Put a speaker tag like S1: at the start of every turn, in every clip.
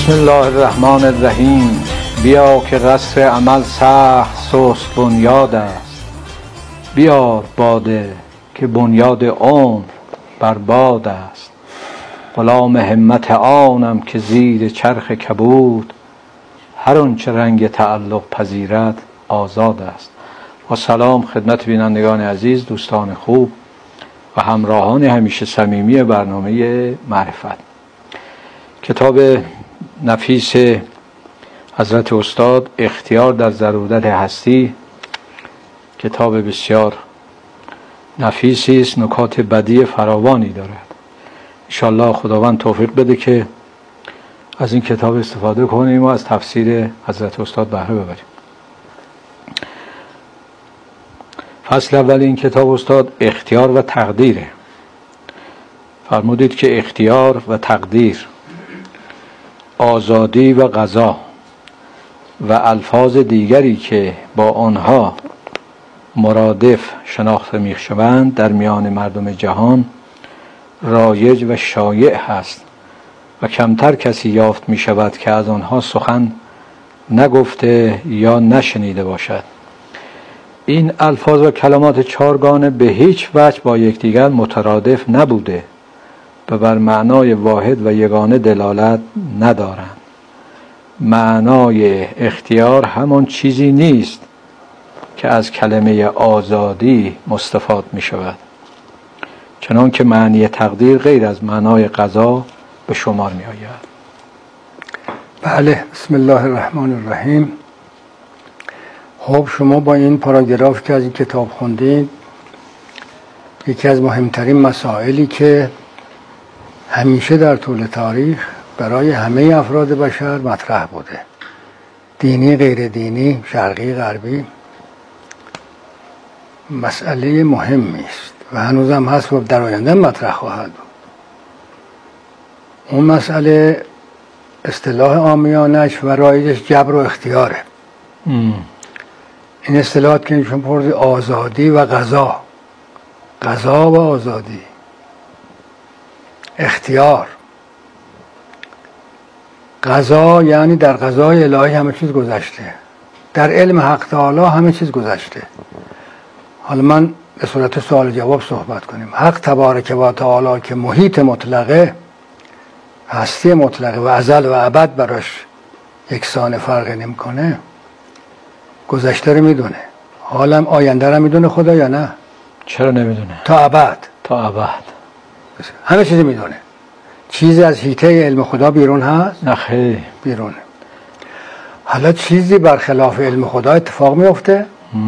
S1: بسم الله الرحمن الرحیم. بیا که قصر عمل سخت سست بنیاد است، بیار باده که بنیاد عمر برباد است. غلام همت آنم که زیر چرخ کبود، هر آنچه رنگ تعلق پذیرد آزاد است. و سلام خدمت بینندگان عزیز، دوستان خوب و همراهان همیشه صمیمی برنامه معرفت. کتاب نفیس حضرت استاد اختیار در ضرورت هستی کتاب بسیار نفیسی است، نکات بدیع فراوانی دارد. انشاءالله خداوند توفیق بده که از این کتاب استفاده کنیم و از تفسیر حضرت استاد بهره ببریم. فصل اول این کتاب استاد اختیار و تقدیره. فرمودید که اختیار و تقدیر، آزادی و قضا و الفاظ دیگری که با آنها مرادف شناخته می‌شوند در میان مردم جهان رایج و شایع هست و کمتر کسی یافت می شود که از آنها سخن نگفته یا نشنیده باشد. این الفاظ و کلمات چارگانه به هیچ وجه با یکدیگر مترادف نبوده و بر معنای واحد و یگانه دلالت ندارند. معنای اختیار همان چیزی نیست که از کلمه آزادی مستفاد می شود، چنان که معنی تقدیر غیر از معنای قضا به شمار می آید.
S2: بله، بسم الله الرحمن الرحیم. خب شما با این پاراگراف که از این کتاب خوندید، یکی از مهمترین مسائلی که همیشه در طول تاریخ برای همه افراد بشر مطرح بوده، دینی غیر دینی، شرقی غربی، مسئله مهمی است و هنوزم هست و در آینده مطرح خواهد بود. اون مسئله اصطلاح عامیانش و رایجش جبر و اختیاره. این اصطلاحات که نشون پرده آزادی و قضا، قضا و آزادی، اختیار. قضا یعنی در قضای الهی همه چیز گذشته، در علم حق تعالی همه چیز گذشته. حالا من به صورت سوال جواب صحبت کنیم. حق تبارک و تعالی که محیط مطلقه، هستی مطلقه و ازل و ابد براش یکسان فرق نمی‌کنه، گذشته رو میدونه، حالا آینده رو میدونه خدا یا نه؟
S1: چرا نمیدونه؟
S2: تا ابد.
S1: تا ابد
S2: همه چیز میدونه. چیزی از حیطه علم خدا بیرون هست؟
S1: نه خیر،
S2: بیرونه. حالا چیزی برخلاف علم خدا اتفاق میفته؟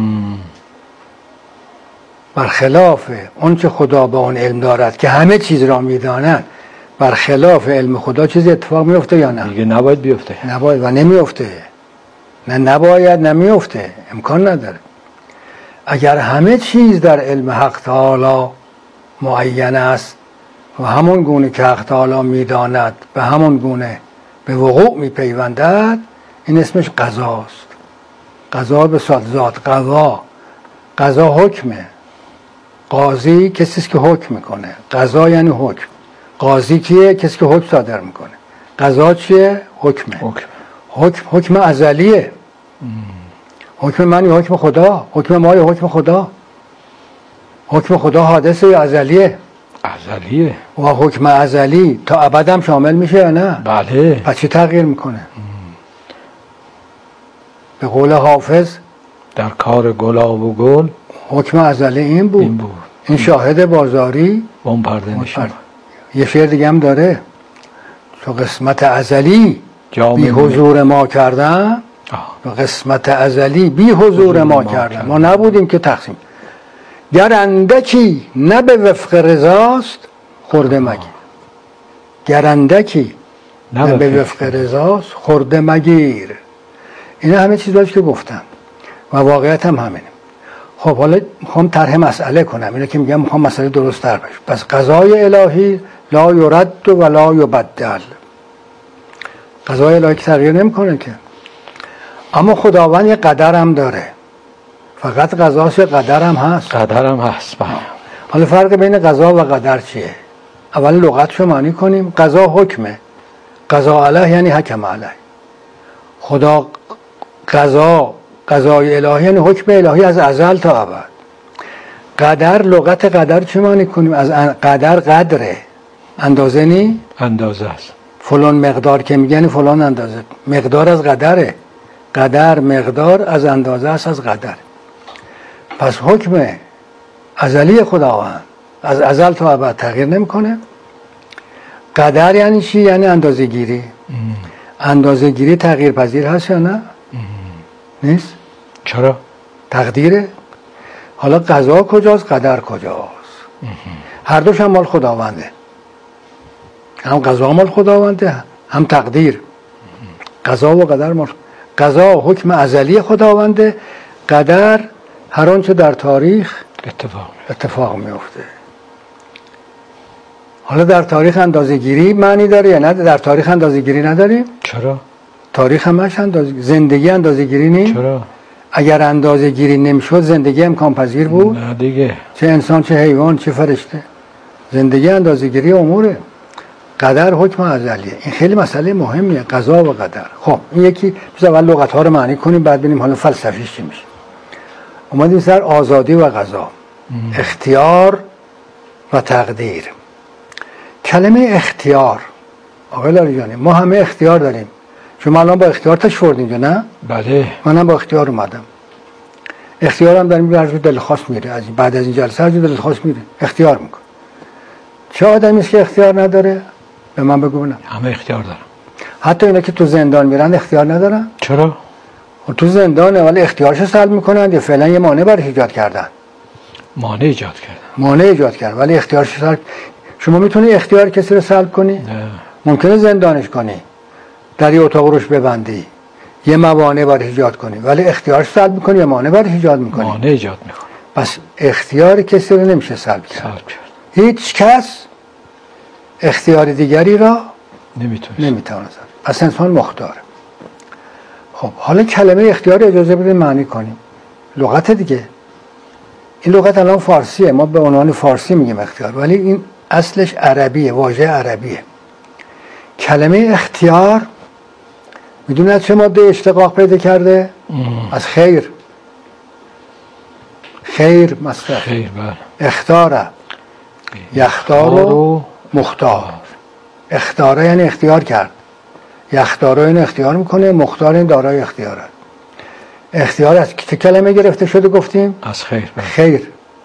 S2: برخلاف اون که خدا با اون علم دارد که همه چیز را میداند، برخلاف علم خدا چیزی اتفاق میفته یا نه؟
S1: دیگه نباید بیفته.
S2: نباید و نمیفته. نه نباید نمیفته، امکان نداره. اگر همه چیز در علم حق تعالی معین است و همون گونه که حق تعالی میداند به همون گونه به وقوع میپیوندد، این اسمش قضاست. قضا به ذات، قضا حکمه. قاضی کسیست که حکم میکنه. قضا یعنی حکم. قاضی کیه؟ کسی که حکم صادر میکنه. قضا چیه؟ حکمه. حکم ازلیه. حکم من یا حکم خدا؟ حکم ما یا حکم خدا؟ حکم خدا حادثه یا ازلیه؟
S1: ازلیه.
S2: و حکم ازلی تا ابد هم شامل میشه یا نه؟
S1: بله.
S2: پس چی تغییر میکنه؟ به قول حافظ
S1: در کار گلاب و گل
S2: حکم ازلی این بود. این شاهد بازاری
S1: اون پرده نشون.
S2: یه شعر دیگه هم داره، تو قسمت ازلی بی حضور ما کردن و قسمت ازلی بی حضور ما کردن، ما نبودیم که تقسیم. گر اندکی نه به وفق رضاست خورده مگیر. گر اندکی نه به وفق رضاست خورده مگیر. اینا همه چیزایی که گفتم و واقعیت هم همینه. خب حالا میخوام طرح مسئله کنم. اینو که میگم میخوام مسئله درست تر بشه. پس قضای الهی لا یرد و لا یبدل. قضای الهی که تغییر نمیکنه که. اما خداوند یه قدر هم داره. فقط قضاش یه قدر هم هست.
S1: قدر هم هست.
S2: حالا فرق بین قضا و قدر چیه؟ اول لغتشو معنی کنیم. قضا حکمه. قضا علیه یعنی حکم علیه. خدا قضای الهی یعنی حکم الهی از ازل تا ابد. قدر، لغت قدر چه معنی کنیم؟ از قدر قدره، اندازه نی؟
S1: اندازه است.
S2: فلان مقدار که میگن فلان اندازه، مقدار از قدره. قدر مقدار از اندازه است، از قدر. پس حکم ازلی خداوند از ازل تا ابد تغییر نمیکنه. قدر یعنی چی؟ یعنی اندازه گیری. اندازه گیری تغییر پذیر هست یا نه؟ نیست.
S1: چرا؟
S2: تقدیره. حالا قضا کجاست؟ قدر کجاست؟ هر دوش هم مال خداونده. هم قضا مال خداونده، هم تقدیر. قضا و قدر مال. قضا حکم ازلی خداونده، قدر هر آنچه در تاریخ اتفاق میفته. حالا در تاریخ اندازه‌گیری معنی داره یا نه؟ در تاریخ اندازه‌گیری نداریم؟
S1: چرا؟
S2: تاریخ همش زندگی اندازه‌گیری نیست؟
S1: چرا؟
S2: اگر اندازه‌گیری نمیشد زندگی امکان پذیر بود؟
S1: نه دیگه.
S2: چه انسان، چه حیوان، چه فرشته. زندگی اندازه‌گیری اموره. قدر حکم ازلیه. این خیلی مسئله مهمیه، قضا و قدر. خب این یکی بذار اول لغت‌ها رو معنی کنیم، بعد ببینیم حالا فلسفیش چی میشه. اومدیم سر آزادی و قضا، اختیار و تقدیر. کلمه اختیار، آقای لاریجانی، ما همه اختیار داریم. شما الان با اختیار تشریف آوردین نه؟
S1: بله.
S2: منم با اختیار اومدم. اختیارم داریم، هر جور دلخواست میره. از بعد از این جلسه هر جور دلخواست میره، اختیار میکنه. چه آدمی است که اختیار نداره؟ به من بگو ببینم.
S1: همه اختیار دارن.
S2: حتی اینا که تو زندان میرن اختیار ندارن؟
S1: چرا؟
S2: تو زندانه ولی اختیارش سلب میکنن یا فعلا یه مانع برای ایجاد کردن.
S1: مانع ایجاد کردن.
S2: مانع ایجاد کردن ولی اختیارش سلب. شما میتونی اختیار کسی رو سلب کنی؟
S1: نه.
S2: ممکنه زندانش کنی، در یه اتاق روش ببندی، یه موانع برای ایجاد کنی، ولی اختیارش سلب میکنی یا مانع برای ایجاد میکنی؟
S1: مانع ایجاد میکنی.
S2: پس اختیار کسی رو نمیشه سلب کرد. هیچ کس اختیار دیگری را نمیتونه. پس انسان مختاره. خب حالا کلمه اختیار اجازه بده معنی کنیم. لغت دیگه. این لغت الان فارسیه، ما به عنوان فارسی میگیم اختیار، ولی این اصلش عربیه، واژه عربیه. کلمه اختیار میدونید از چه ماده اشتقاق پیدا کرده؟ از خیر. خیر مصدر.
S1: خیر بله.
S2: اختاره، یختار و مختار. اختاره یعنی اختیار کرد، یختاره این اختیار میکنه، مختار این دارای اختیاره. اختیار از چه کلمه گرفته شده گفتیم؟
S1: از خیر بله.
S2: خیر.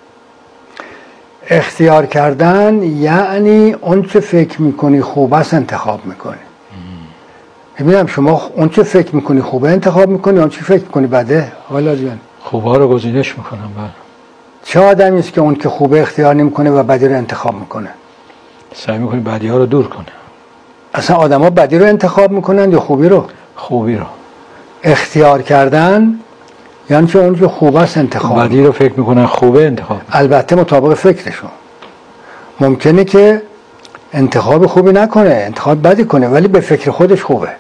S2: اختیار کردن یعنی اون چه فکر میکنی خوب است انتخاب میکنی. ببینم شما اون چه فکر میکنی خوبه انتخاب میکنی، اون چه فکر میکنی بده؟ حالا جان
S1: خوبا رو گزینش میکنم بله.
S2: چه آدمی است که اون که خوبه اختیار نمیکنه و بدی رو انتخاب میکنه؟
S1: سعی میکنی بدی ها رو دور کنه.
S2: اصلا آدما بدی رو انتخاب میکنن یا خوبی رو؟
S1: خوبی رو.
S2: اختیار کردن یعنی که اون که خوبه است انتخاب.
S1: بدی رو فکر میکنن خوبه انتخاب.
S2: البته مطابق فکرشون. ممکنه که انتخاب خوبی نکنه، انتخاب بدی کنه، ولی به فکر خودش خوبه.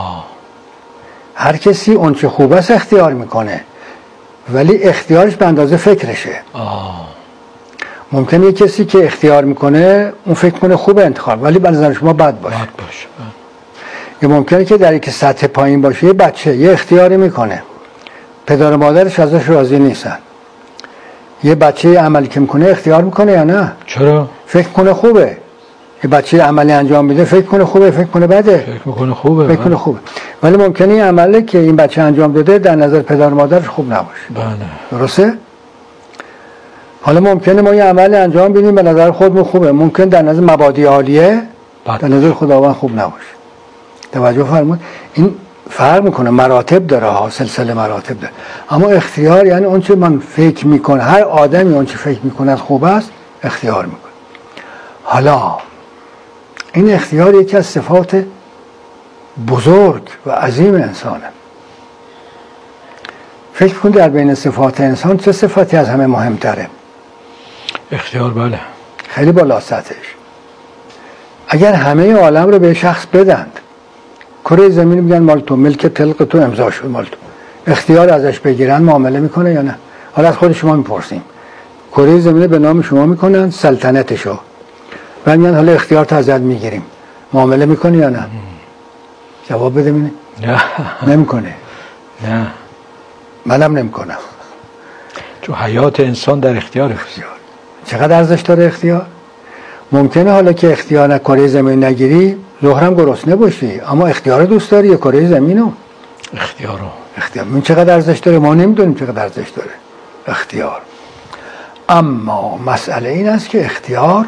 S2: هر کسی اون چه خوبه است اختیار میکنه، ولی اختیارش به اندازه فکرشه. ممکنه یه کسی که اختیار میکنه اون فکر کنه خوبه انتخاب، ولی به نظر شما بد باشه. یا ممکنه که در یک سطح پایین باشه، یه بچه یه اختیاری میکنه، پدر و مادرش ازش راضی نیستن، یه بچه عملی که میکنه اختیار میکنه یا نه؟
S1: چرا؟
S2: فکر کنه خوبه. یه بچه عملی انجام میده فکر کنه خوبه، فکر کنه بده؟
S1: فکر میکنه خوبه.
S2: فکر کنه خوبه. ولی ممکنه این عملی که این بچه انجام داده در نظر پدر و مادرش خوب نباشه.
S1: بله.
S2: درسته؟ حالا ممکنه ما یه عمل انجام بدیم به نظر خودمون خوبه، ممکن در نظر مبادی عالیه در نظر خداوند خوب نباشه. توجه فرمود؟ این فرق میکنه، مراتب داره ها، سلسله مراتب داره. اما اختیار یعنی اون چه من فکر میکنه، هر آدمی اون چه فکر میکنه خوب است اختیار میکنه. حالا این اختیار یکی از صفات بزرگ و عظیم انسانه. فکر کن در بین صفات انسان چه صفاتی از همه مهمتره؟
S1: اختیار بله.
S2: خیلی بالا سطحش. اگر همه عالم رو به شخص بدند، کره زمین میگن مال تو، ملک طلق تو امضا شد مال تو، اختیار ازش بگیرن معامله میکنه یا نه؟ حالا از خود شما میپرسیم، کره زمین به نام شما میکنن سلطنتشو و میگن حالا اختیار تو ازت میگیریم، معامله میکنی یا نه؟ جواب بده ببینه.
S1: نه
S2: نمیکنه.
S1: نه
S2: منم نمیکنم.
S1: چون حیات انسان در اختیار.
S2: چقدر ارزش داره اختیار؟ ممکنه حالا که اختیار کره زمین نگیری ظهرم گرسنه باشی، اما اختیار دوست داری یا کره زمینو؟
S1: اختیار.
S2: این چقدر ارزش داره؟ ما نمیدونیم چقدر ارزش داره اختیار. اما مسئله این است که اختیار،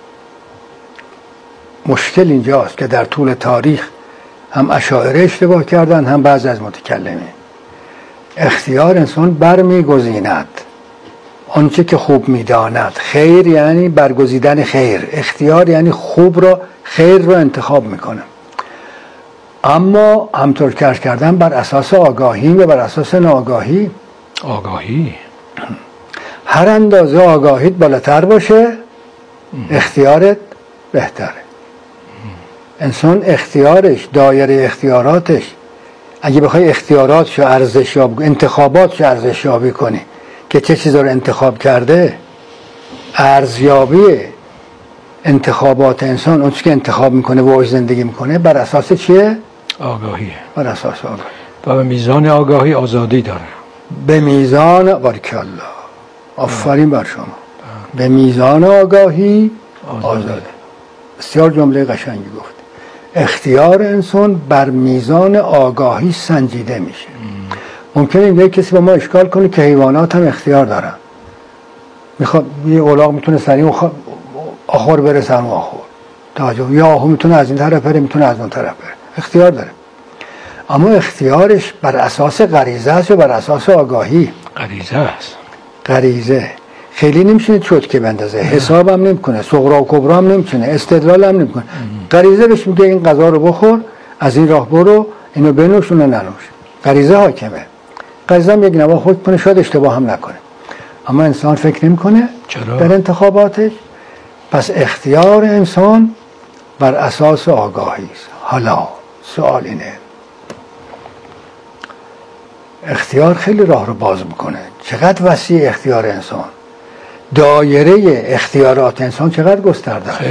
S2: مشکل اینجاست که در طول تاریخ هم اشاعره اشتباه کردن، هم بعضی از متکلمین. اختیار انسان برمیگزیند آنچه که خوب میداند. خیر یعنی برگزیدن خیر، اختیار یعنی خوب را، خیر را انتخاب میکنه. اما همطور که عرض کردم بر اساس آگاهی و بر اساس ناآگاهی.
S1: آگاهی
S2: هر اندازه آگاهیت بالاتر باشه اختیارت بهتره. انسان اختیارش، دایره اختیاراتش، اگه بخوای اختیاراتشو ارزشیابی، انتخاباتشو ارزشیابی کنی که چه چیزا رو انتخاب کرده، ارزیابی انتخابات انسان، اون چیزی که انتخاب میکنه و زندگی میکنه بر اساس چیه؟
S1: آگاهی.
S2: بر اساس آگاهی.
S1: و به میزان آگاهی آزادی داره.
S2: به میزان بارکالله، آفرین بر شما. به میزان آگاهی آزاده. بسیار جمله قشنگی گفت. اختیار انسان بر میزان آگاهی سنجیده میشه. ممکنه یک کسی با ما اشکال کنه که حیوانات هم اختیار دارن. میخواد یه الاغ میتونه سریع آخر بره سر آخر. توجه، یا آهو میتونه از این طرف بره، میتونه از اون طرف بره. اختیار داره. اما اختیارش بر اساس غریزه است یا بر اساس آگاهی؟
S1: غریزه است.
S2: غریزه. خیلی نمیشه چوتکه بندازه، حساب هم نمیکنه، صغرا و کبرا هم نمیکنه، استدلال هم نمیکنه. غریزه بهش میگه این غذا رو بخور، از این راه برو، اینو بنوش اونو ننوش. غریزه حاکمه. غریزه هم یک نواخت خود کنه، شاید اشتباه هم نکنه. اما انسان فکر نمیکنه در انتخاباتش. پس اختیار انسان بر اساس آگاهی است. حالا سوال اینه، اختیار خیلی راه رو باز میکنه. چقدر وسیع اختیار انسان، دایره اختیارات انسان چقدر گسترده است.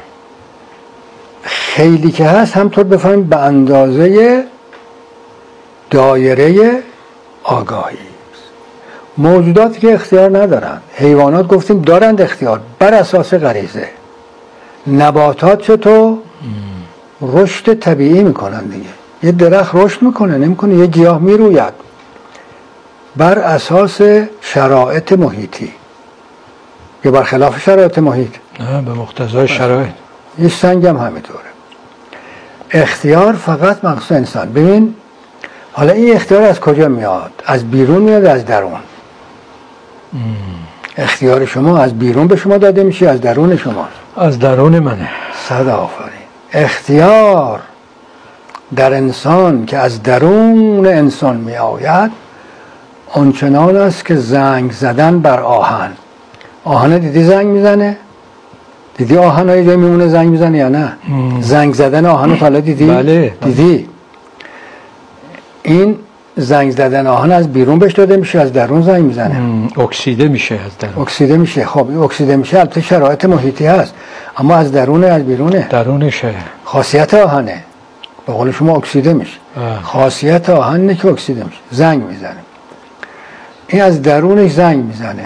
S2: خیلی که هست، همطور بفهمیم به اندازه دایره آگاهی است. موجوداتی که اختیار ندارن، حیوانات گفتیم دارند اختیار بر اساس غریزه. نباتات چطور؟ رشد طبیعی میکنن دیگه. یه درخت رشد میکنه، نمیکنه یه گیاه میروید بر اساس شرایط محیطی یا برخلاف شرایط محیط؟
S1: نه، به مقتضای شرایط.
S2: یه سنگ هم همینطوره. اختیار فقط مخصوص انسان. ببین حالا این اختیار از کجا میاد؟ از بیرون میاد، از درون؟ اختیار شما از بیرون به شما داده میشه، از درون شما؟
S1: از درون منه.
S2: صد آفرین. اختیار در انسان که از درون انسان می آید آنچنان است که زنگ زدن بر آهن. آهن دیدی زنگ میزنه؟ دیدی آهن های جای میمونه زنگ میزنه یا نه؟ زنگ زدن آهن حالا دیدی؟
S1: بله.
S2: دیدی؟ این زنگ زدن آهن از بیرون بهش داده میشه، از درون زنگ میزنه.
S1: اکسیده میشه از درون.
S2: اکسیده میشه. خب این اکسیده میشه البته شرایط محیطی هست، اما از درونه از بیرونه؟
S1: درونشه.
S2: خاصیت آهنه. به قول شما اکسیده میشه. خاصیت آهنه که اکسیده میشه، زنگ میزنه. این از درونش زنگ میزنه.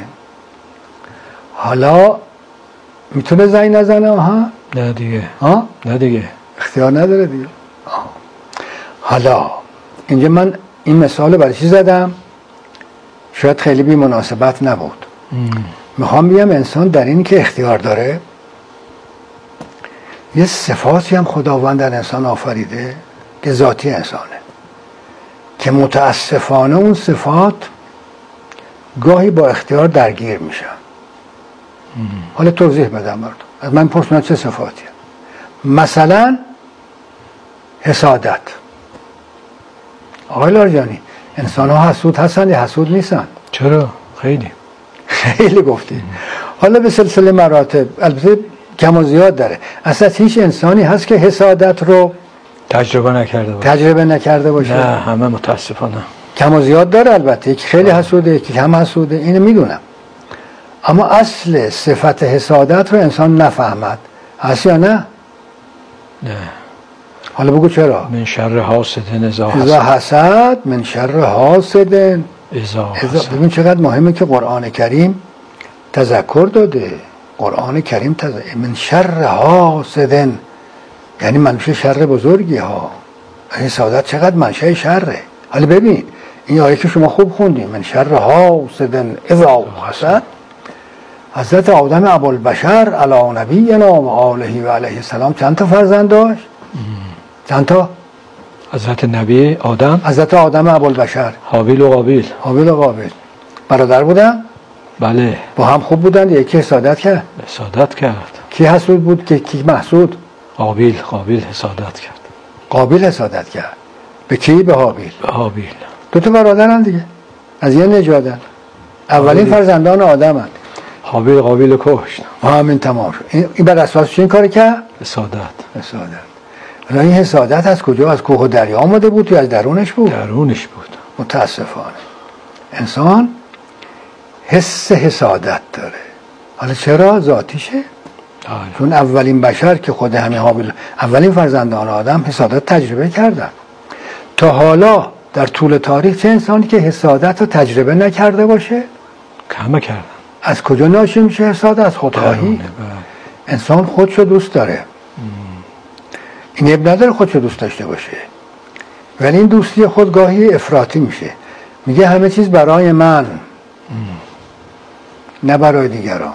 S2: حالا میتونه زنگ نزنه آهن؟
S1: نه دیگه. نه دیگه.
S2: اختیار نداره دیگه. حالا اینجا من این مثال برای چی زدم؟ شاید خیلی بی مناسبت نبود. میخوام بگم انسان در این که اختیار داره، یه صفاتی هم خداوند در انسان آفریده که ذاتی انسانه، که متاسفانه اون صفات گاهی با اختیار درگیر میشن. حالا توضیح بدم براتون. از من پرسیدن چه صفاتی؟ مثلا حسادت. آقای لارجانی، انسان ها حسود هستن یا حسود نیستن؟
S1: چرا؟ خیلی
S2: گفتید. حالا به سلسله مراتب، البته کم و زیاد داره. اصلا هیچ انسانی هست که حسادت رو
S1: تجربه
S2: نکرده باشه؟
S1: نه، همه متاسفانه.
S2: کم و زیاد داره البته، یکی خیلی حسوده، یکی کم حسوده، اینو میدونم. اما اصل صفت حسادت رو انسان نفهمد. هست یا نه؟
S1: نه.
S2: حالا بگو چرا؟
S1: من شر حاسد اذا
S2: حسد، من شر حاسد
S1: اذا.
S2: ببین چقدر مهمه که قرآن کریم تذکر داده. قرآن کریم من شر حاسد، یعنی منشه شر بزرگی ها. حسادت چقدر منشه شره. حالا ببین این آیه که شما خوب خوندیم، من شر حاسد اذا حسد، حضرت آدم ابوالبشر علی نبینا و آله و علیه السلام چند تا فرزند داشت؟ چند تا؟
S1: حضرت نبی آدم،
S2: حضرت آدم ابوالبشر،
S1: حابیل و قابیل.
S2: حابیل و قابیل برادر بودن؟
S1: بله.
S2: با هم خوب بودن؟ یکی حسادت کرد؟
S1: حسادت کرد.
S2: کی حسود بود که کی محسود؟
S1: قابیل حسادت کرد.
S2: قابیل حسادت کرد. به کی؟ به حابیل.
S1: به حابیل.
S2: دو تا برادرن دیگه، از یه نژادن، اولین فرزندان آدمن.
S1: حابیل قابیل کشت.
S2: همین تمام شد. این بر اساس چه این کار کرد؟
S1: حسادت.
S2: حالا این حسادت از کجا؟ از کوه و دریا آمده بود یا از درونش بود؟
S1: درونش بود.
S2: متاسفانه انسان حس حسادت داره. حالا چرا؟ ذاتیشه. چون اولین بشر که خود همین حابیل، اولین فرزندان آدم حسادت تجربه کردن. تا حالا در طول تاریخ چه انسانی که حسادت رو تجربه نکرده باشه؟
S1: کمه کردن.
S2: از کجا ناشی میشه حسادت؟ از خودخواهی. انسان خودشو دوست داره. این اب نداره خودشو دوست داشته باشه، ولی این دوستی خودگاهی افراطی میشه. میگه همه چیز برای من، نه برای دیگران.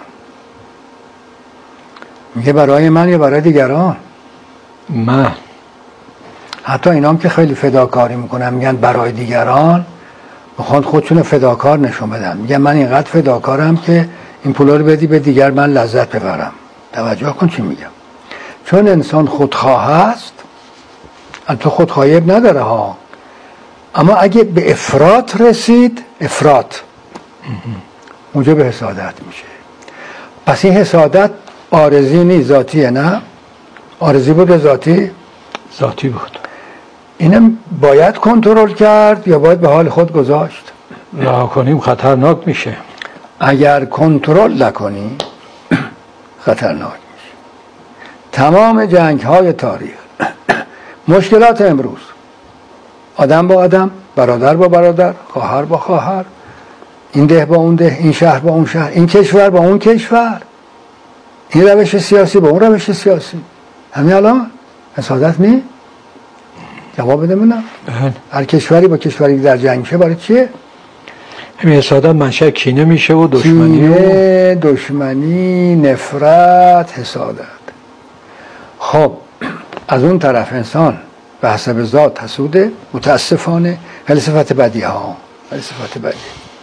S2: میگه برای من یا برای دیگران؟
S1: من.
S2: حتی اینام که خیلی فداکاری میکنن میگن برای دیگران، میخوان خودشون فداکار نشون بدن. میگن من اینقدر فداکارم که این پولا رو بدی به دیگر من لذت ببرم. توجه کن چی میگم. چون انسان خودخواه است، البته خودخواهی نداره ها، اما اگه به افراط رسید، افراط اونجا به حسادت میشه. پس این حسادت عارضی نیست، ذاتیه. نه عارضی بود، ذاتی
S1: بود.
S2: اینم باید کنترل کرد یا باید به حال خود گذاشت؟
S1: رها کنیم خطرناک میشه.
S2: اگر کنترل نکنی خطرناک میشه. تمام جنگ های تاریخ، مشکلات امروز، آدم با آدم، برادر با برادر، خواهر با خواهر، این ده با اون ده، این شهر با اون شهر، این کشور با اون کشور، این روش سیاسی با اون روش سیاسی، همین الان حسادت نی؟ جواب بده منم. هر کشوری با کشوری در جنگ میشه برای چیه؟
S1: همین حسادت منشأ کینه میشه و دشمنی،
S2: کینه، دشمنی، نفرت، حسادت. خب از اون طرف انسان به حسب ذات حسوده، متاسفانه. خیلی صفت بدی ها، خیلی صفت بدی.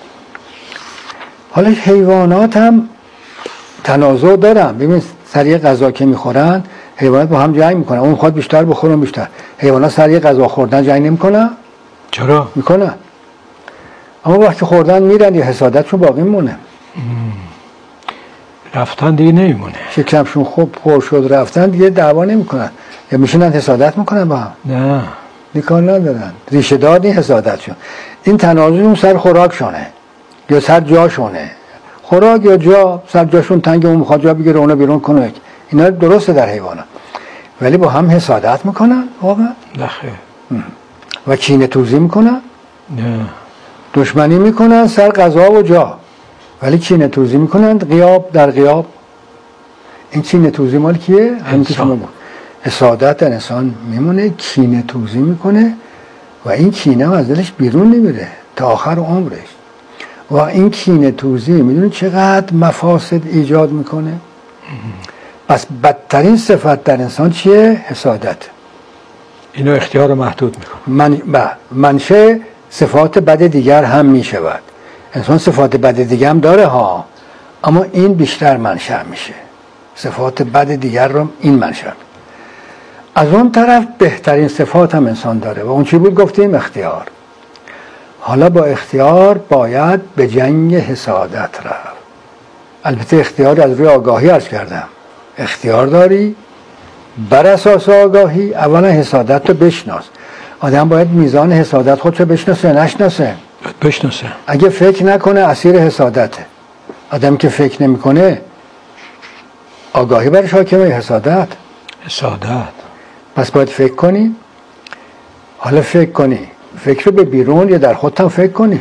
S2: حالا حیوانات هم تنازع دارن. ببین سریع غذا که میخورن حیوانات با هم جنگ میکنن، اون خود بیشتر بخوره بیشتر. حیوانات سریع غذا خوردن جنگ نمیکنن؟
S1: چرا؟
S2: میکنن. اما وقتی خوردن میرن یا حسادتشون باقی میمونه.
S1: رفتن دیگه نمیمونه.
S2: شکمشون خوب پر شد رفتن دیگه دعوا نمیکنن یا میشینن حسادت میکنن با هم؟
S1: نه،
S2: نیکار ندارن. ریشه دار این حسادتشون. این تنازع اون سر خوراکشونه یا سر جاشونه. خوراک یا جا، سر جاشون تنگ، اون میخواد جا بگیره اونو بیرون کنه. اینا درسته در حیوانات، ولی با هم حسادت میکنن واقعا؟
S1: نخیر.
S2: و کینه توزی میکنن؟
S1: نه.
S2: دشمنی میکنن سر غذا و جا، ولی کینه توزی میکنن غیاب در غیاب. این کینه توزی مال کیه؟ همین که شما بود. حسادت در انسان میمونه، کینه توزی میکنه و این کینه از دلش بیرون نمیره تا آخر عمرش. و این کینه توزی میدونی چقدر مفاسد ایجاد میکنه؟ پس بدترین صفت در انسان چیه؟ حسادت.
S1: اینو اختیار محدود میکنه.
S2: منشأ صفات بد دیگر هم میشود. انسان صفات بد دیگر هم داره ها، اما این بیشتر منشأ میشه. صفات بد دیگر رو این منشأ. از اون طرف بهترین صفات هم انسان داره و اون چی بود گفتیم؟ اختیار. حالا با اختیار باید به جنگ حسادت رفت. البته اختیار از روی آگاهی عرض کردم. اختیار داری، بر اساس آگاهی اولا حسادت رو بشناس. آدم باید میزان حسادت خودشو بشناسه، نشناسه.
S1: بشناسه. اگه
S2: فکر نکنه اسیر حسادته. آدم که فکر نمیکنه آگاهی برش حاکمه. حسادت. پس باید فکر کنی. حالا فکر کنی، فکر رو به بیرون یا در خودت هم فکر کنی.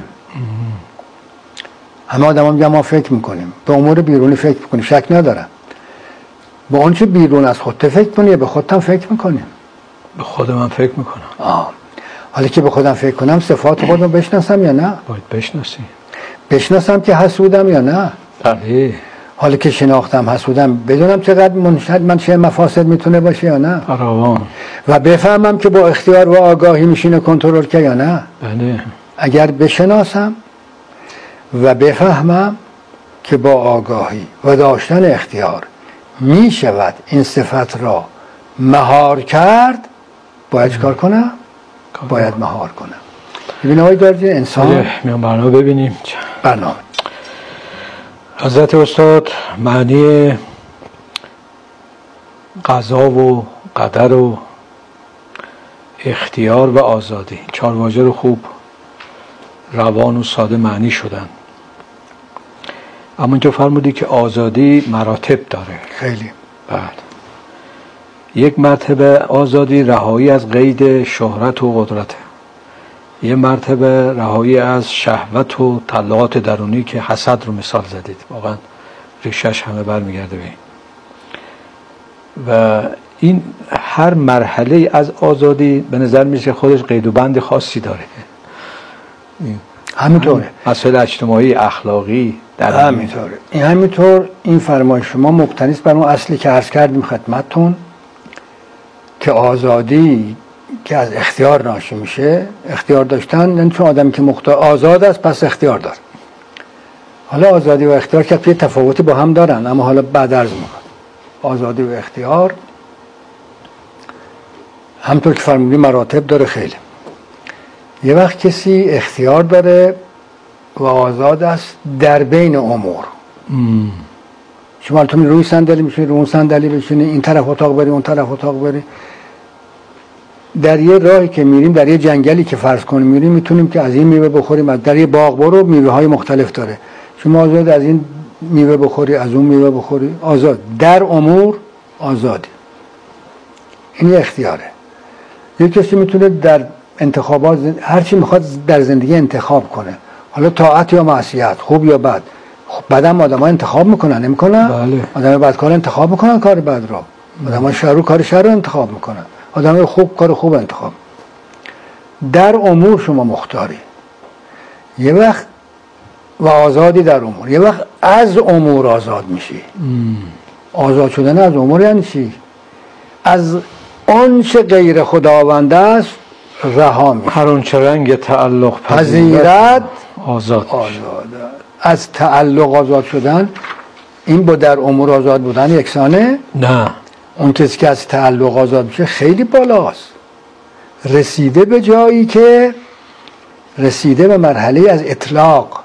S2: همه آدم هم میگن ما فکر میکنیم، به امور بیرونی فکر میکنیم، شک ندارم. با اون چه بیرون از خودت فکر کنی یا به خودت هم فکر میکنی؟
S1: به خود من فکر میکنم.
S2: حالا که به خودم فکر کنم صفات خودم بشناسم یا نه؟
S1: باید بشناسی.
S2: بشناسم که حسودم یا نه؟
S1: بله.
S2: حالا که شناختم حسودم، بدونم چقدر منشد من چه مفاسد میتونه باشه یا نه؟
S1: فراوان.
S2: و بفهمم که با اختیار و آگاهی میشینه کنترل که یا نه؟
S1: بله.
S2: اگر بشناسم و بفهمم که با آگاهی و داشتن اختیار میشود این صفت را مهار کرد، باید چکار کنم؟ باید مهار کنم. ببین آقای دارجی انسان
S1: میان برنامه ببینیم.
S2: برنامه
S1: حضرت استاد معنی قضا و قدر و اختیار و آزادی، 4 واژه رو خوب روان و ساده معنی شدن. اما اینجا فرمودی که آزادی مراتب داره.
S2: خیلی.
S1: بعد یک مرتبه آزادی رهایی از قید شهرت و قدرته، یه مرتبه رهایی از شهوت و طلعات درونی که حسد رو مثال زدید، واقعا ریشش همه برمیگرده به این. و این هر مرحله از آزادی به نظر میشه خودش قید و بند خاصی داره.
S2: همینطوره.
S1: مسائل اجتماعی، اخلاقی
S2: همینطوره. همینطور این فرمایش شما مبتنی است بر اون اصلی که عرض کردیم خدمتتون که آزادی که از اختیار ناشی میشه. اختیار داشتن یعنی چون آدمی که آزاد است پس اختیار داره. حالا آزادی و اختیار که تفاوتی با هم دارن، اما حالا بعد عرض میکنم. آزادی و اختیار همطور که فرمودیم مراتب داره. خیلی یه وقت کسی اختیار داره و آزاد است در بین امور. شما تو روی صندلی میشونی، رو اون صندلی بشینی، این طرف اتاق بری، اون طرف اتاق بری. در یه راهی که میریم، در یه جنگلی که فرض کنیم میریم، میتونیم که از این میوه بخوریم، در یه باغ برو، میوه های مختلف داره. شما آزاد از این میوه بخوری، از اون میوه بخوری، آزاد در امور آزادی. این اختیاره. یک کسی میتونه در انتخابات هر چی میخواد در زندگی انتخاب کنه، حالا طاعت یا معصیت، خوب یا بد. خب بعدم آدم‌ها انتخاب میکنن، نمیکنن؟
S1: بله.
S2: آدم بدکار انتخاب میکنن کار بد رو، آدم‌ها شر کار شر رو انتخاب میکنن، آدم خوب کار خوب انتخاب. در امور شما مختاری. یه وقت و آزادی در امور، یه وقت از امور آزاد میشی. آزاد شدن از امور یعنی چی؟ از آنچه غیر خداوند است رها میشه.
S1: هر آنچه رنگ تعلق
S2: پذیرد
S1: آزاد.
S2: از تعلق آزاد شدن این با در امور آزاد بودن یکسانه؟
S1: نه.
S2: اون کسی که از تعلق آزاد میشه خیلی بالاست. رسیده به جایی که رسیده به مرحله از اطلاق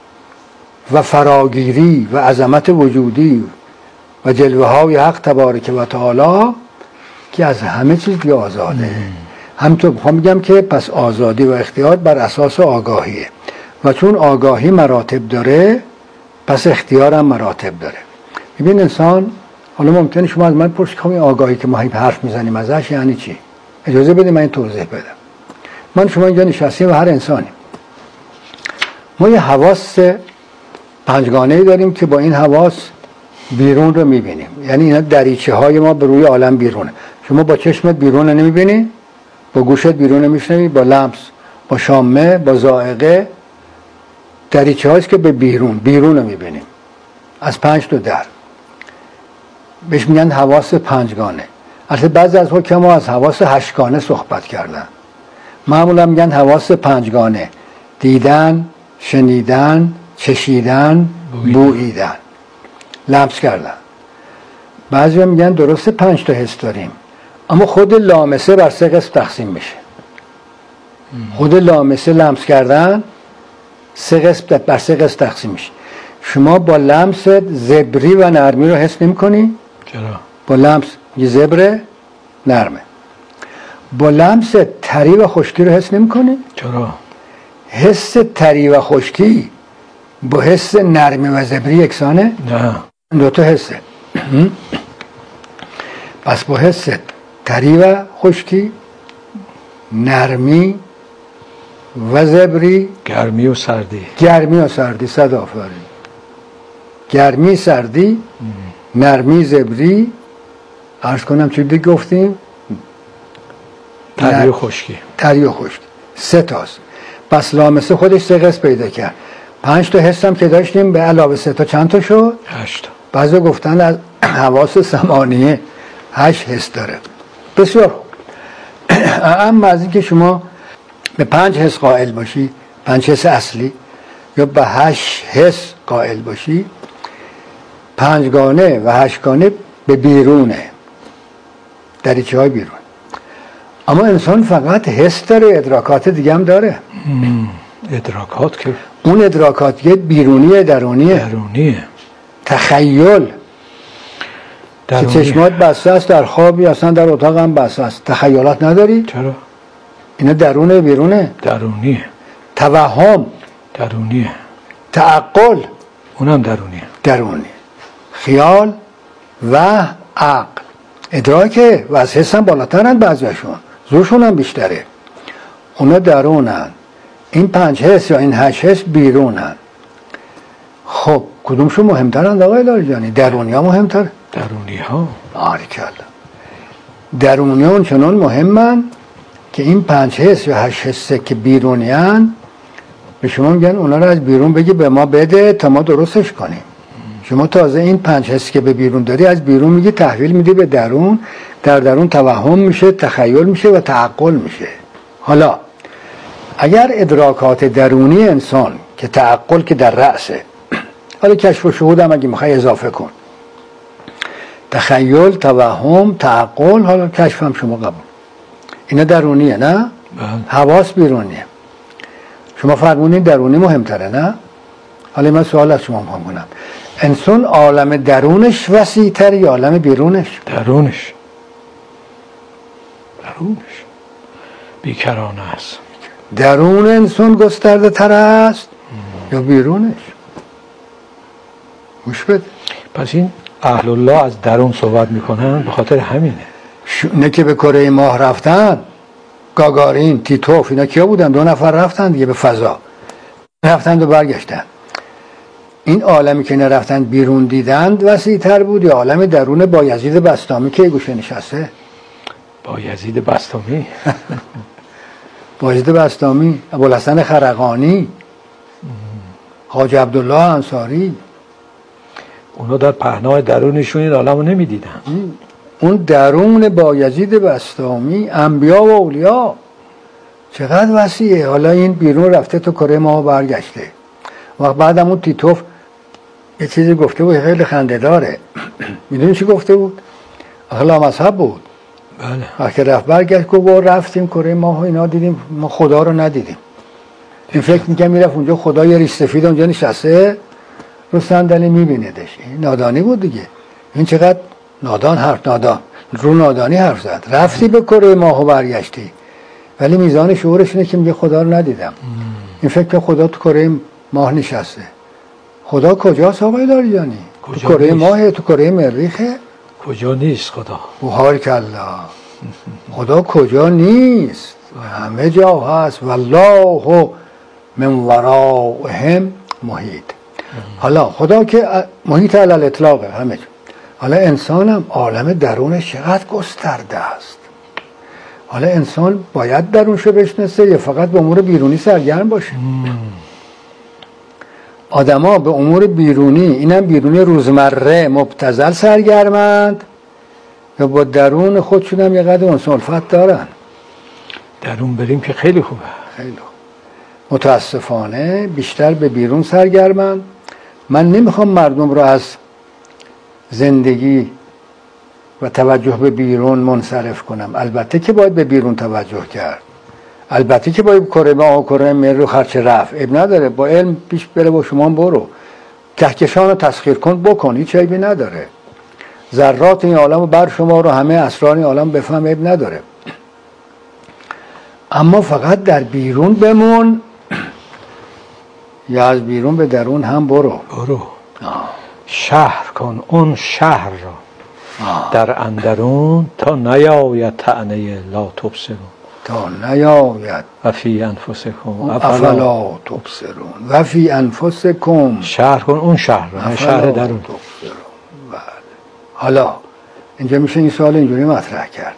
S2: و فراگیری و عظمت وجودی و جلوه های حق تبارک و تعالی که از همه چیز دیگه آزاده. همینطور میخوام بگم که پس آزادی و اختیار بر اساس آگاهیه و چون آگاهی مراتب داره پس اختیار هم مراتب داره. ببین انسان، حالا ممکنه شما از من پرسید که این آگاهی که ما حرف میزنیم ازش یعنی چی؟ اجازه بدید من این توضیح بدم. من شما اینجا نشستیم و هر انسانی ما یه حواس 5گانه‌ای داریم که با این حواس بیرون رو میبینیم. یعنی اینا دریچه های ما به روی عالم بیرونه. شما با چشمت بیرون رو نمیبینی، با گوشت بیرون میشنوی، با لمس، با شامه، با ذائقه. دریچه هاییست که به بیرون رو میبینیم از 5 تا در. بهش میگن حواس 5گانه. البته بعضی از حکما از حواس 8گانه صحبت کردن. معمولا میگن حواس 5گانه: دیدن، شنیدن، چشیدن، بوییدن، لمس کردن. بعضی میگن درسته 5 تا حس داریم، اما خود لامسه بر 3 قسم تقسیم میشه. خود لامسه، لمس کردن، 3 قسم بر 3 قسم تقسیم میشه. شما با لمس زبری و نرمی رو حس نمی کنی؟
S1: چرا؟
S2: با لمس یه زبره نرمه. با لمس تری و خشکی رو حس نمی کنی؟
S1: چرا؟
S2: حس تری و خشکی با حس نرمی و زبری یکسانه؟
S1: نه.
S2: 2 تا حسه. پس با حس تری و خشکی، نرمی و زبری،
S1: گرمی و سردی.
S2: گرمی و سردی. صد آفرین. گرمی، سردی، نرمی، زبری. عرض کنم چی دیگه گفتیم؟
S1: تری و خشکی.
S2: تری و خشکی. 3 تاست. پس لامسه خودش 3 قسم پیدا کرد. 5 تا حس هم که داشتیم به علاوه 3 تا چند تا شد؟
S1: 8 تا.
S2: بعضی گفتن از حواس ثمانیه 8 حس داره. بسیار خوب. اما از اینکه شما به 5 حس قائل باشی، 5 حس اصلی، یا به 8 حس قائل باشی، 5 گانه و 8 گانه به بیرونه، دریچه های بیرون. اما انسان فقط حس داره، ادراکات دیگه هم داره.
S1: ادراکات که
S2: اون ادراکات بیرونیه، درونیه. تخیل که چشمات بسته است در خوابی، اصلا در اتاق هم بسته است. تخیلات نداری؟
S1: چرا؟
S2: اینا درونه بیرونه؟
S1: درونیه.
S2: توهم
S1: درونیه.
S2: تعقل
S1: اونم درونیه.
S2: درونی. خیال و عقل. ادراکه و از حس هم بالاترن، بعضیشون زورشون هم بیشتره. اونا درونن. این 5 حس یا این 8 حس بیرونن. خب کدومشون مهمترن آقای لاریجانی؟ درونی ها مهمتر؟
S1: درونی ها.
S2: آریکلا. درونی ها چنان مهمن که این 5 حس یا 8 حس که بیرونی هن، به شما میگن اونا رو از بیرون بگی به ما بده تا ما درستش کنیم. شما تازه این 5 حس که به بیرون داری از بیرون میگی تحویل میدی به درون، در درون توهم میشه، تخیل میشه و تعقل میشه. حالا اگر ادراکات درونی انسان که تعقل که در رأسه، حالا کشف و شهود هم اگه میخوای اضافه کن، تخیل، توهم، تعقل، حالا کشف هم شما قبول، اینا درونیه نه؟ حواس بیرونیه. شما فرمونین درونی مهمتره نه؟ حالا من سوال از شما میخوام کنم، انسان عالم درونش وسیع تر یا عالم بیرونش؟
S1: درونش بیکرانه است.
S2: درون انسان گسترده تر است یا بیرونش؟ گوش بده.
S1: پس این اهل الله از درون صحبت میکنن به خاطر همینه.
S2: نه که به کره ماه رفتن، گاگارین، تیتوف، اینا کیا بودن؟ 2 نفر رفتن دیگه به فضا، رفتن و برگشتن. این عالمی که نرفتن بیرون دیدند وسیع تر بود یا عالم درون بایزید بسطامی که گوشه نشسته؟
S1: بایزید بسطامی.
S2: بایزید بسطامی، ابوالحسن خرقانی، حاج عبدالله انصاری،
S1: اونا در پهنای درونشون این عالم رو نمیدیدن.
S2: اون درون بایزید بسطامی، انبیا و اولیا چقدر وسیعه. حالا این بیرون رفته تو کره ماه برگشته. وقت بعدم اون تیتوف یه چیزی گفته بود خیلی خنده داره. میدونی چی گفته بود؟ اخلا مذهب بود.
S1: بله.
S2: وقتی رفت برگشت گفت رفتیم کره ماه و اینا دیدیم، ما خدا رو ندیدیم. این فکر میکنم میرفت اونجا خدا یه ریش سفید اونجا نشسته رو صندلی میبیندش. این نادانی بود دیگه. این چقدر نادان حرف، نادان رو نادانی حرف زد. رفتی به کره ماه و برگشتی ولی میزان شعورش اینه که میگه خدا رو ندیدم. این فکر که خدا تو کره ماه نشسته. خدا کجاست آقای لاریجانی؟ تو کره ماه، تو کره مریخه؟
S1: کجا نیست خدا.
S2: بحارکالله. خدا کجا نیست، همه جا هست. والله من ورائهم محیط. حالا خدا که محیط علی الاطلاقه همه جا. حالا انسان هم عالم درونش چقدر گسترده است. حالا انسان باید درونشو بشناسه یا فقط به امور بیرونی سرگرم باشه؟ آدما به امور بیرونی، اینم بیرونی روزمره مبتذل سرگرمند یا با درون خودشون هم یه قدر انسان‌الفت دارن؟
S1: درون بریم که خیلی خوبه.
S2: خیلی خوب. متاسفانه بیشتر به بیرون سرگرمند. من نمیخوام مردم رو از زندگی و توجه به بیرون منصرف کنم. البته که باید به بیرون توجه کرد. البته که باید کره ماه و کره مریخ رو خرچ رفت. اب نداره، با علم پیش بره، با شما برو. کهکشان رو تسخیر کن بکن، هیچ عیبی نداره. ذرات این عالم رو بر شما رو، همه اسرار این عالم بفهم، عیب نداره. اما فقط در بیرون بمون یا از بیرون به درون هم برو.
S1: شهر کن اون شهر را در اندرون تا نیاید طعنه لا تبصرون
S2: تا نیاید
S1: و فی انفسکم
S2: افلا تبصرون و فی انفسکم
S1: شهر کن اون شهر رو شهر درون.
S2: بله. حالا اینجا میشه این سوال اینجوری مطرح کرد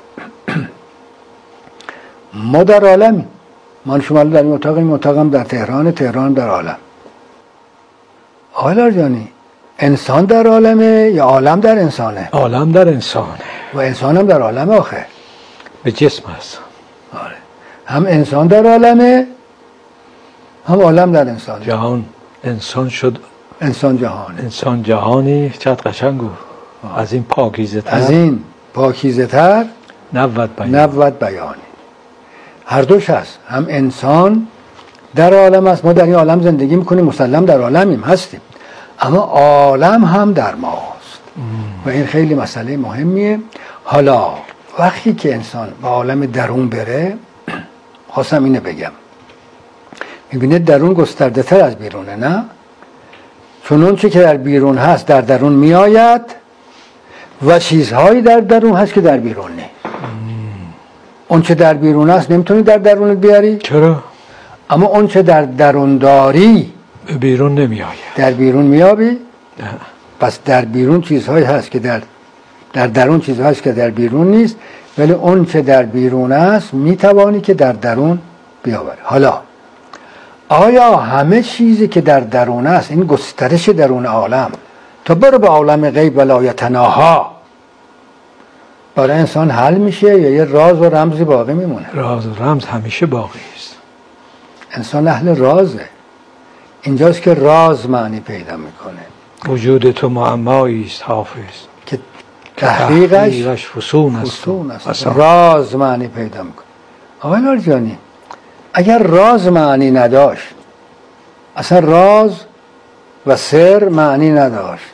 S2: ما در عالم، من شما در این اتاقم در تهران در عالم. آقای جانی انسان در عالمه یا عالم در انسانه؟
S1: عالم در انسانه
S2: و انسان هم در عالمه آخه
S1: به جسم هست.
S2: آره. هم انسان در عالمه هم عالم در انسانه.
S1: جهان انسان شد،
S2: انسان جهانه.
S1: انسان جهانی چقدر قشنگ گفت. از این پاکیزه تر نبود بیانی. هر دوش هست، هم انسان در عالم است، ما در این عالم زندگی میکنیم، مسلم در عالمیم هستیم، اما عالم هم در ماست و این خیلی مسئله مهمیه. حالا وقتی که انسان به عالم درون بره، خواستم اینو بگم، میبینه درون گسترده تر از بیرونه، نه؟ چون اون چی که در بیرون هست در درون میآید و چیزهایی در درون هست که در بیرون نیست. اون چه در بیرون هست نمیتونی در درونت بیاری؟ چرا؟
S2: اما اون چه در درون داری
S1: به بیرون نمیآید.
S2: در بیرون میابی؟
S1: نه.
S2: پس در بیرون چیزهایی هست که در درون چیزهایی هست که در بیرون نیست، ولی اون چه در بیرون است میتوانی که در درون بیاوری. حالا آیا همه چیزی که در درون است، این گسترش درون عالم تا برو به عالم غیب ولا یتناها، برای انسان حل میشه یا یه راز و رمزی باقی میمونه؟
S1: راز و رمز همیشه باقی است.
S2: انسان اهل رازه. اینجاست که راز معنی پیدا میکنه.
S1: وجود تو معمایی است حافظ
S2: که تحقیقش
S1: فسون است.
S2: راز معنی پیدا میکنه. آقای لارجانی اگر راز معنی نداشت، اصلا راز و سر معنی نداشت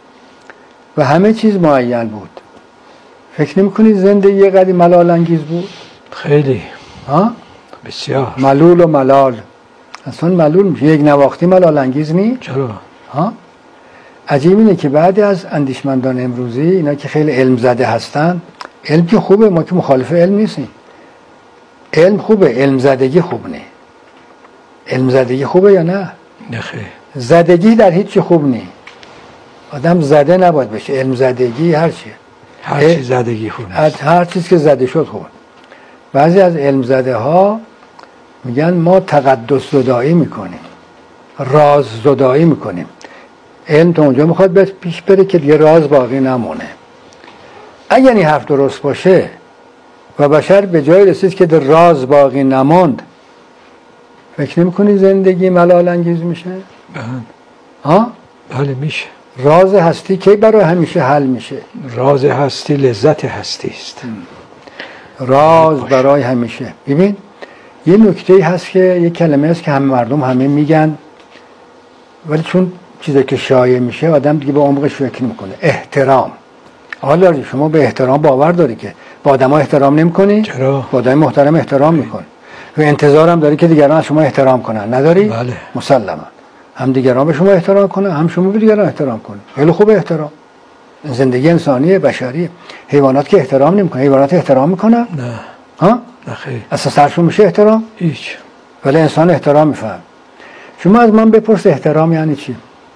S2: و همه چیز معین بود، فکر نمی‌کنید زندگی قدیم ملال انگیز بود؟
S1: خیلی.
S2: ها؟
S1: بسیار.
S2: ملول و ملال. اصلا ملول میشه، یک نواختی ملال انگیز نی؟
S1: چرا؟
S2: ها؟ عجیب اینه که بعضی از اندیشمندان امروزی، اینا که خیلی علم زده هستن، علم که خوبه، ما که مخالف علم نیستیم، علم خوبه، علم زدگی خوب نه. علم زدگی خوبه یا نه؟
S1: نه خیر.
S2: زدگی در هیچ چی خوب نی. آدم زده نباید بشه. علم زدگی هر چیه،
S1: هر چیز زدگی خوب نیست.
S2: هر چیز که زده شد خوب. بعضی از علم زده ها میگن ما تقدس زدایی میکنیم، راز زدایی میکنیم. علم تا اونجا میخواد پیش بره که دیگه راز باقی نمونه. اگر این حرف درست باشه و بشر به جای رسید که در راز باقی نماند، فکر نمی‌کنی زندگی ملال انگیز میشه؟
S1: بله.
S2: ها؟
S1: بله میشه.
S2: راز هستی کی برای همیشه حل میشه؟
S1: راز هستی لذت هستی است.
S2: راز برای همیشه. ببین یه نکته هست که یه کلمه هست که همه مردم همه میگن، ولی چون چیزی که شایع میشه آدم دیگه به عمقش فکر نمیکنه. احترام. حالا شما به احترام باور داری که با آدم‌ها احترام نمی‌کنی؟
S1: چرا؟
S2: با آدم محترم احترام می‌کنی. و انتظارم داری که دیگران از شما احترام کنن، نداری؟
S1: بله.
S2: مسلما. هم دیگران به شما احترام کنن، هم شما به دیگران احترام کنید. خیلی خوبه احترام. زندگی انسانی بشری. حیوانات که احترام نمی‌کنن، حیوانات احترام می‌کنن؟
S1: نه.
S2: ها؟
S1: نه خیر.
S2: اصلا سرشون میشه احترام؟
S1: هیچ.
S2: ولی انسان احترام می‌فهم. شما از من بپرس احترام یعنی چی؟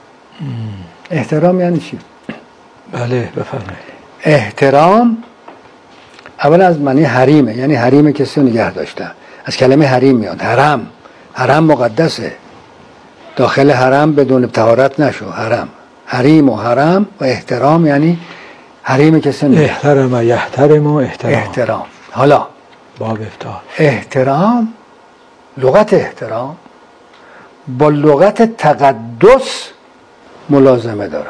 S2: احترام یعنی چی؟
S1: بله بفرمایید.
S2: احترام اول از معنی حریمه، یعنی حریم کسی رو نگه داشتن. از کلمه حریم میاد. حرم مقدسه. داخل حرم بدون طهارت نشو. حریم و حرم و احترام یعنی حریم کسی نگه.
S1: احترام و یحترم و
S2: احترام. حالا
S1: باب افتار.
S2: احترام، لغت احترام با لغت تقدس ملازمه داره.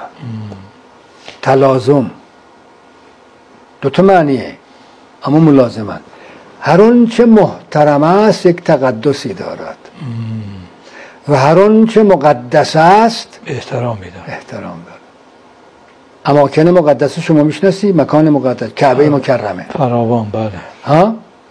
S2: تلازم دو تا معنیه اما ملازمن. هر اون چه محترم است یک تقدسی دارد و هر اون چه مقدس است
S1: احترام دارد.
S2: اماکن مقدس شما میشناسی؟ مکان مقدس کعبه مکرمه
S1: فراوان. بله.
S2: ها؟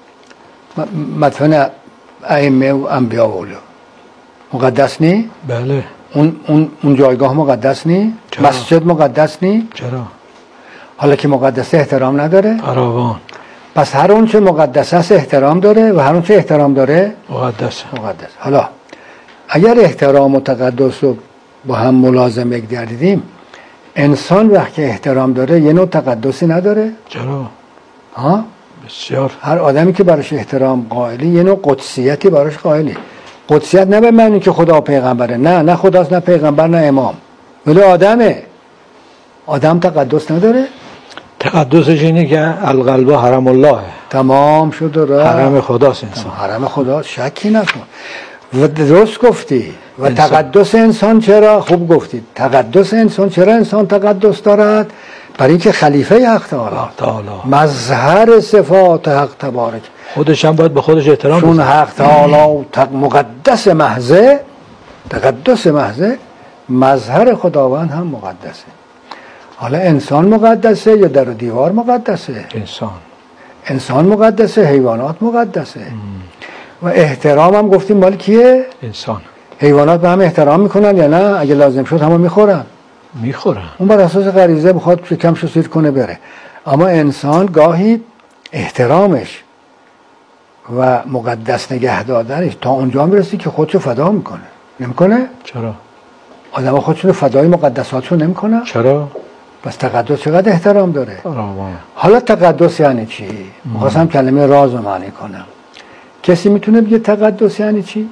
S2: مدفن ائمه و انبیا و اولیاء مقدس نی؟
S1: بله.
S2: اون جایگاه مقدس نی؟
S1: چرا؟
S2: مسجد مقدس نی؟
S1: چرا؟
S2: حالا که مقدسه احترام نداره؟
S1: فراوان.
S2: پس هر اون چه مقدس است احترام داره و هر اون چه احترام داره
S1: مقدس.
S2: حالا اگر احترام و تقدس رو با هم ملازم بگردیدیم، انسان وقتی احترام داره یه نوع تقدسی نداره؟
S1: چرا؟
S2: ها؟
S1: بسیار.
S2: هر آدمی که براش احترام قائلی یه نوع قدسیتی براش قائلی. قدسیت نه به معنی که خدا پیغمبره، نه خداست، نه پیغمبر، نه امام، ولی آدمه. آدم تقدس نداره؟
S1: تقدسش اینه که القلب حرم الله،
S2: تمام شد و
S1: حرم خداست انسان.
S2: حرم خدا، شکی نکن. و درست گفتی. و تقدس انسان چرا؟ خوب گفتی. تقدس انسان چرا انسان تقدس دارد؟ برای اینکه خلیفه حق تعالی، مظهر صفات حق تبارک،
S1: خودش هم باید به خودش احترام
S2: چون حق تعالی مقدس محضه، تقدس محضه، مظهر خداوند هم مقدسه. حالا انسان مقدسه یا در و دیوار مقدسه؟ انسان مقدسه، حیوانات مقدسه. و احترام هم گفتیم مال کیه؟
S1: انسان.
S2: حیوانات به هم احترام میکنن یا نه؟ اگه لازم شد همه میخورن. اون بر اساس غریزه بخواد شکمشو سیر کنه بره. اما انسان گاهی احترامش و مقدس نگه دادنش تا اونجا میرسی که خودشو فدا میکنه. نمیکنه؟
S1: چرا؟
S2: آدم خودشون فدای مقدساتشون نمیکنه؟
S1: چرا؟
S2: پس تقدس چقدر احترام داره؟
S1: فراوان.
S2: حالا تقدس یعنی چی؟ میخواستم کلمه راز رو معنی کنم. کسی میتونه بگه تقدس یعنی چی؟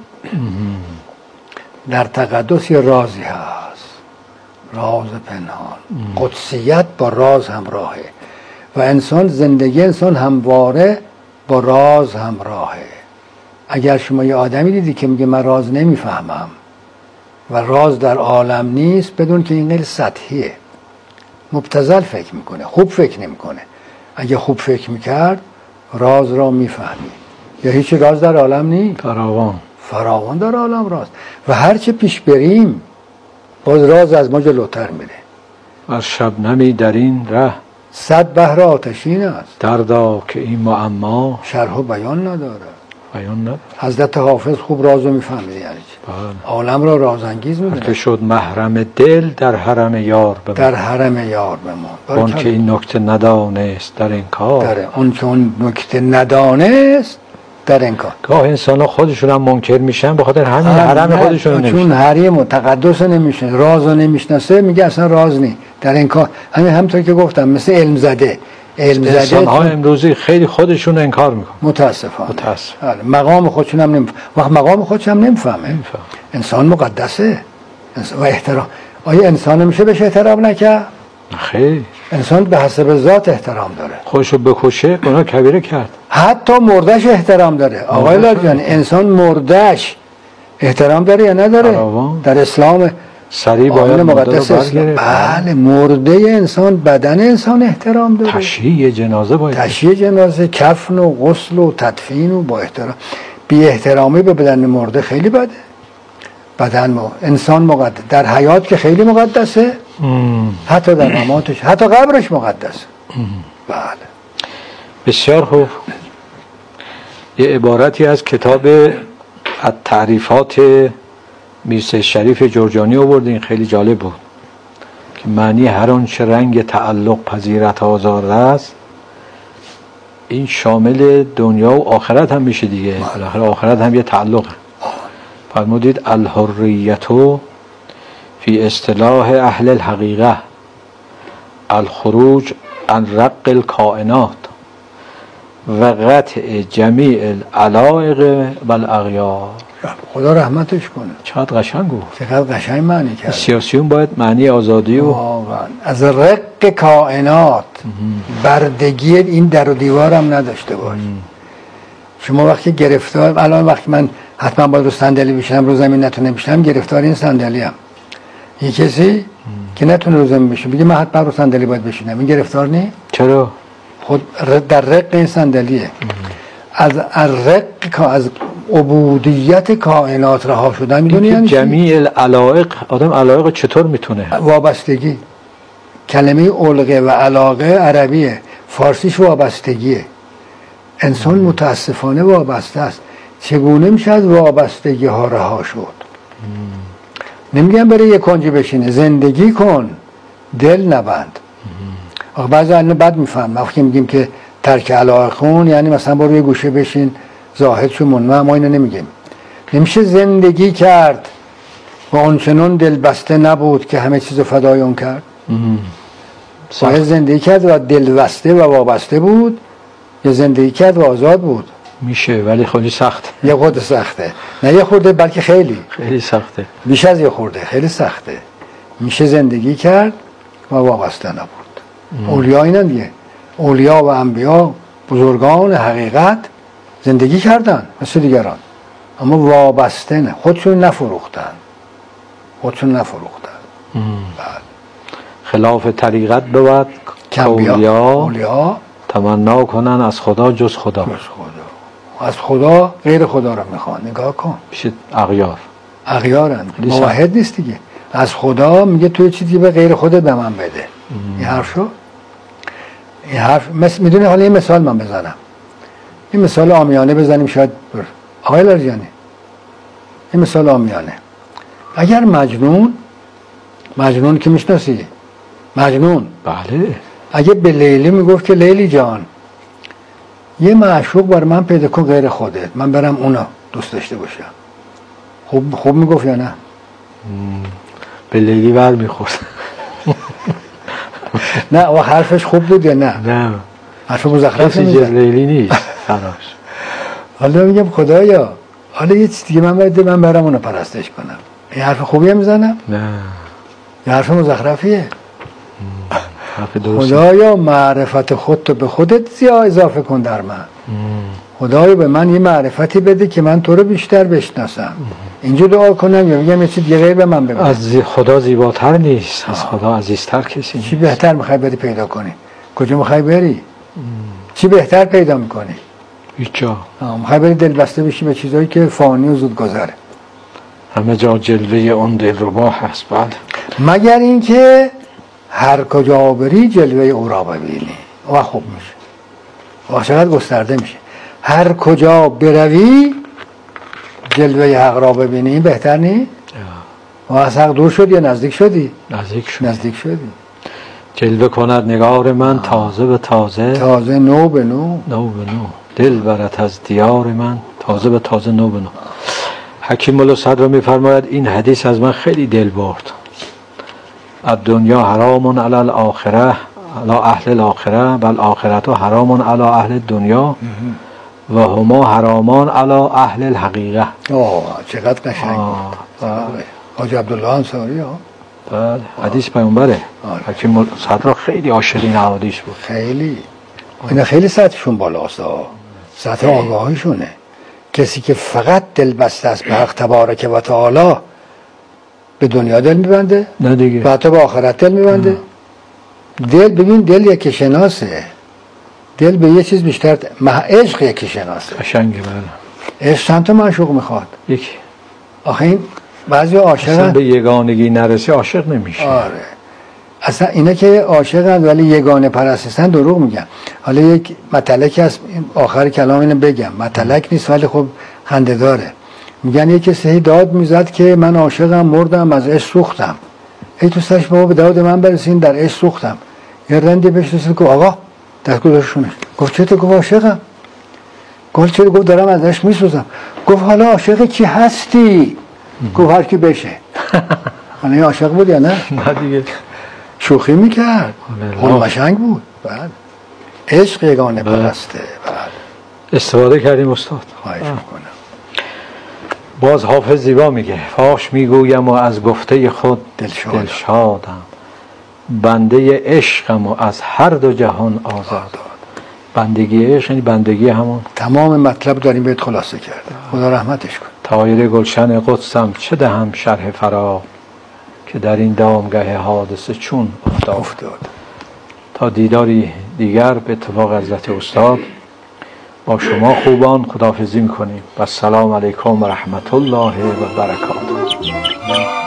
S2: در تقدس یه رازی هست، راز پنهان. قدسیت با راز همراهه و انسان، زندگی انسان همواره با راز همراهه. اگر شما یه آدمی دیدی که میگه من راز نمیفهمم و راز در عالم نیست، بدون که این غیر سطحیه، مبتذل فکر میکنه، خوب فکر نمیکنه. اگه خوب فکر میکرد راز را میفهمی. یا هیچ راز در عالم نیست؟ فراوان در عالم راز. و هرچه پیش بریم باز راز از ما جلوتر میره.
S1: و شبنمی در این ره
S2: 100 بحر آتشین است،
S1: دردا که این معما
S2: شرح و بیان نداره.
S1: بیان
S2: حضرت حافظ خوب رازو میفهمید، یعنی عالم را رازانگیز میدونه.
S1: که شد محرم دل در حرم یار بمان،
S2: در حرم یار بمان.
S1: اون که این نکته ندانست در انکار،
S2: اون که اون نکته ندانست در انکار.
S1: گاه انسان ها خودشون هم منکر میشن به خاطر همین حرم خودشون نمیشن،
S2: چون حریم و تقدس نمیشن، راز رو نمیشناسه، میگه اصلا راز نی، در انکار. همونطور که گفتم مثل علم زده
S1: انسان ها امروزی خیلی خودشون انکار میکنن،
S2: متاسفانه. مقام خودشون هم نمیفهمه. وقت مقام خودش هم نمیفهمه. انسان مقدسه و احترام. آیا انسان میشه بهش احترام نکرد؟
S1: خیر.
S2: انسان به حسب ذات احترام داره.
S1: خودشو بکشه گناه کبیره کرد.
S2: حتی مردش احترام داره. آقای لاجان، انسان مردش احترام داره یا نداره؟ در اسلام
S1: سریع باید
S2: مقدس اسلام، بله، مرده انسان، بدن انسان احترام داره.
S1: تشییع جنازه باید،
S2: تشییع جنازه، کفن و غسل و تدفین و با احترام. بی احترامی به بدن مرده خیلی بده. بدن انسان مقدس در حیات که خیلی مقدسه، حتی در مماتش، حتی قبرش مقدسه. بله.
S1: بسیار خوب. یه عبارتی از کتاب التعریفات میرزا شریف جرجانی آوردین، خیلی جالب بود که معنی هر آن چه رنگ تعلق پذیرت آزار است، این شامل دنیا و آخرت هم میشه دیگه. بالاخره آخرت هم یه تعلقه. فرمودید الحریت فی اصطلاح اهل الحقیقه الخروج عن رق الکائنات و قطع جمیع العلائق و الاغیار.
S2: خدا رحمتش کنه.
S1: چقدر قشنگ گفت.
S2: چقدر قشنگ معنی کرد.
S1: سیاسیون باید معنی آزادی و
S2: از رق کائنات، بردگی این در و دیوار هم نداشته باش. شما وقتی گرفتار، الان وقتی من حتما باید رو صندلی بشینم، رو زمین نتونه بشینم، گرفتار این صندلی ام. یه کسی که نتونه رو زمین بشینه بگه من حتما رو صندلی باید بشینم، این گرفتار نی؟
S1: چرا؟
S2: خود در رق این صندلیه. از رق، از عبودیت کائنات رها شدن. میدونی یعنی
S1: جمیع العلائق. آدم علایق چطور میتونه؟
S2: وابستگی. کلمه علقه و علاقه عربیه، فارسیش وابستگیه. انسان متاسفانه وابسته است. چگونه میشه از وابستگی ها رها شد؟ نمیگم برای یک کنجی بشینه، زندگی کن، دل نبند. بعضی اینو بد میفهمن. وقتی میگیم که ترک علاقه خون یعنی مثلا برو یه گوشه بشین زاهد شو منمه، ما اینو نمیگیم. نمیشه زندگی کرد و آنچنان دلبسته نبود که همه چیزو فدای اون کرد. باید زندگی کرد و دلبسته و وابسته بود، یا زندگی کرد و آزاد بود.
S1: میشه ولی خیلی سخته.
S2: یه خورده سخته، نه یه خورده بلکه خیلی
S1: سخته،
S2: بیش از یه خورده، خیلی سخته. میشه زندگی کرد و وابسته نبود. اولیا اینن دیگه، اولیا و انبیا بزرگان حقیقت زندگی کردن مثل دیگران، اما وابسته نه، خودشون نفروختن.
S1: خلاف طریقت بود که اولیا تمنا کنن از خدا جز خدا.
S2: از خدا غیر خدا رو میخوان. نگاه کن،
S1: میشه اغیارن،
S2: موحد نیست دیگه. از خدا میگه توی چیزی به غیر خودت به من بده. این حرف میدونه. حالا یه مثال من بزنم، این مثال عامیانه بزنیم شاید آقای لاریجانی. این مثال عامیانه. اگر مجنون که میشناسی، مجنون
S1: بله،
S2: اگه به لیلی میگفت که لیلی جان یه معشوق بر من پیدا کن غیر خودت، من برم اونو دوست داشته باشم، خوب میگفت یا نه؟
S1: به لیلی بر میخورد.
S2: نه و حرفش خوب بود یا نه؟
S1: نه،
S2: حرف مزخرف
S1: نیست. لیلی نیست خراش.
S2: حالا میگم خدایا حالا یه چیز دیگه من برم اونو پرستش کنم. این حرف خوبی میزنم؟
S1: نه،
S2: این حرف مزخرفیه.
S1: حرف
S2: خدایا معرفت خودتو به خودت زیاد اضافه کن در من. خدایا به من یه معرفتی بده که من تو رو بیشتر بشناسم. اینجا دعا کنم یا میگم یه چیز دیگه غیر به من بگو؟
S1: از خدا زیباتر نیست، از خدا عزیزتر کسی نیست.
S2: چی بهتر میخوای بری پیدا کنی؟ کجا میخوای بری؟ چی بهتر پیدا میکنی؟
S1: هیچ جا.
S2: میخوای بری دلبسته بشی به چیزایی که فانی و زود گذره.
S1: همه جا جلوه اون دلربا هست. بعد
S2: مگر اینکه هر کجا بری جلوه او را ببینی و خوب میشه و چقدر گسترده میشه. هر کجا بروی جلوه حق را ببینی، این بهتر نی؟ و از حق دور شدی یا نزدیک شدی؟ نزدیک شدی.
S1: جلوه کند نگار من تازه به تازه،
S2: نو به نو،
S1: دل برت از دیار من تازه به تازه، نو به نو. حکیم مولا صدر میفرماید این حدیث از من خیلی دل برد. الدنیا حرام علی الاخره علی اهل الاخره بل آخرت حرام علی اهل الدنیا و هما حرامان علی اهل الحقیقه.
S2: چقدر قشنگ بود. حاج عبدالله انصاری.
S1: بله، حدیث پیامبره. حکیم مولا صدر خیلی عاشق این حدیث بود.
S2: خیلی اینا خیلی سطحشون بالاست، سطح آگاهیشونه. کسی که فقط دل بسته است به حق تبارک و تعالی به دنیا دل میبنده،
S1: نه دیگه،
S2: و حتی به آخرت دل میبنده. دل ببین، دل یکی شناسه. دل به یه چیز بیشتر عشق یکی شناسه.
S1: قشنگه. بله،
S2: عشق چند تا معشوق میخواد؟
S1: یکی.
S2: آخه این بعضی عاشقن
S1: به یگانگی نرسی عاشق نمیشه.
S2: آره، اصلا اینا که عاشقن ولی یگانه پرستن دروغ میگن. حالا یک مطلقی از آخر کلام اینو بگم، مطلق نیست ولی خب خنده داره. میگن یک کسی داد میزد که من عاشقم، مردم، از عشق سوختم. ای تو سرش بابا به داد من برسین، در عشق سوختم. یه رندی بهش رسید که آقا دست گذاشتونه. گفت چطور؟ گفت عاشقم. گفت چرا؟ گفت دارم از عشق میسوزم. گفت حالا عاشق کی هستی؟ گفت هر کی بشه. حالا این عاشق بود یا نه؟
S1: نه دیگه،
S2: شوخی میکرد، قلمشنگ بود. بعد عشق یگانه پرسته.
S1: استفاده کردیم استاد.
S2: خواهش میکنم.
S1: باز حافظ زیبا میگه فاش میگویم و از گفته خود دلشادم، بنده عشقم و از هر دو جهان آزاد. بندگی عشق یعنی بندگی همون. تمام مطلب داریم بهت خلاصه کرده. خدا رحمتش کن. طایر گلشن قدسم چه دهم شرح فراق، که در این دامگاه حادثه چون افتاد. تا دیداری دیگر به اتفاق حضرت استاد با شما خوبان خداحافظی میکنیم و السلام علیکم و رحمت الله و برکاته.